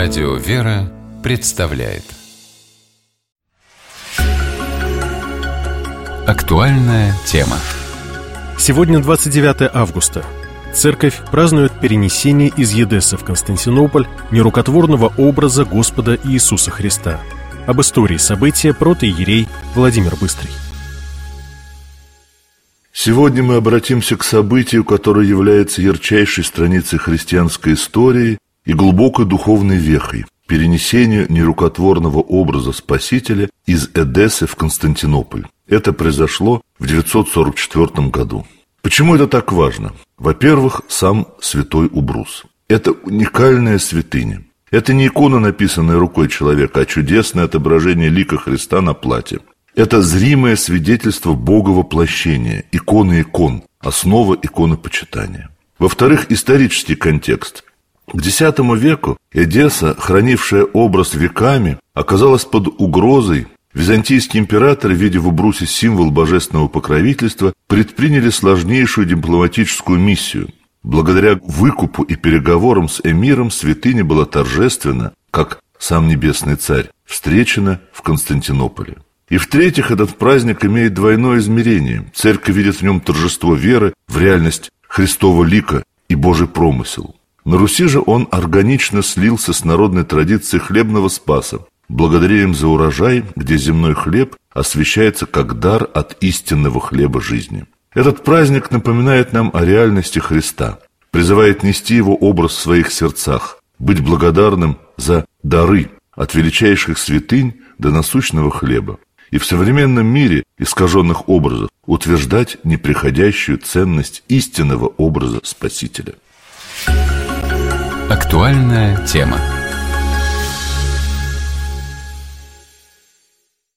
Радио «Вера» представляет актуальная тема. Сегодня 29 августа. Церковь празднует перенесение из Едессы в Константинополь нерукотворного образа Господа Иисуса Христа. Об истории события протоиерей Владимир Быстрый. Сегодня мы обратимся к событию, которое является ярчайшей страницей христианской истории и глубокой духовной вехой – перенесению нерукотворного образа Спасителя из Эдессы в Константинополь. Это произошло в 944 году. Почему это так важно? Во-первых, сам святой Убрус. Это уникальная святыня. Это не икона, написанная рукой человека, а чудесное отображение лика Христа на плате. Это зримое свидетельство Боговоплощения, иконы икон, основа иконопочитания. Во-вторых, исторический контекст. К X веку Эдесса, хранившая образ веками, оказалась под угрозой. Византийские императоры, видя в Убрусе символ божественного покровительства, предприняли сложнейшую дипломатическую миссию. Благодаря выкупу и переговорам с эмиром святыня была торжественно, как сам Небесный Царь, встречена в Константинополе. И в-третьих, этот праздник имеет двойное измерение. Церковь видит в нем торжество веры в реальность Христова лика и Божий промысел. На Руси же он органично слился с народной традицией хлебного спаса. Благодарим за урожай, где земной хлеб освящается как дар от истинного хлеба жизни. Этот праздник напоминает нам о реальности Христа, призывает нести его образ в своих сердцах, быть благодарным за дары от величайших святынь до насущного хлеба. И в современном мире искаженных образов утверждать неприходящую ценность истинного образа Спасителя. Актуальная тема.